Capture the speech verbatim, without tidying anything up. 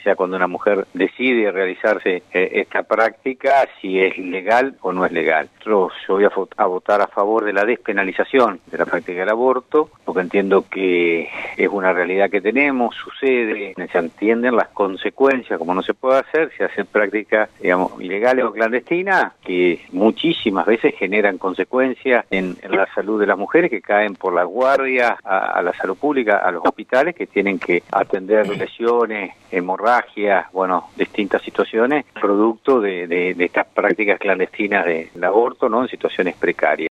sea, cuando una mujer decide realizarse eh, esta práctica, si es legal o no es legal. Yo, yo voy a, a votar a favor de la despenalización de la práctica del aborto, porque entiendo que es una realidad que tenemos, sucede, se entienden las consecuencias, como no se puede hacer, se hacen prácticas, digamos, ilegales o clandestinas, que muchísimas veces generan consecuencias en, en la salud de las mujeres, que caen por la guardia a, a la salud pública, a los hospitales, que tienen que atender lesiones, hemorragias, bueno, distintas situaciones, producto de, de, de estas prácticas clandestinas del aborto, ¿no?, en situaciones precarias.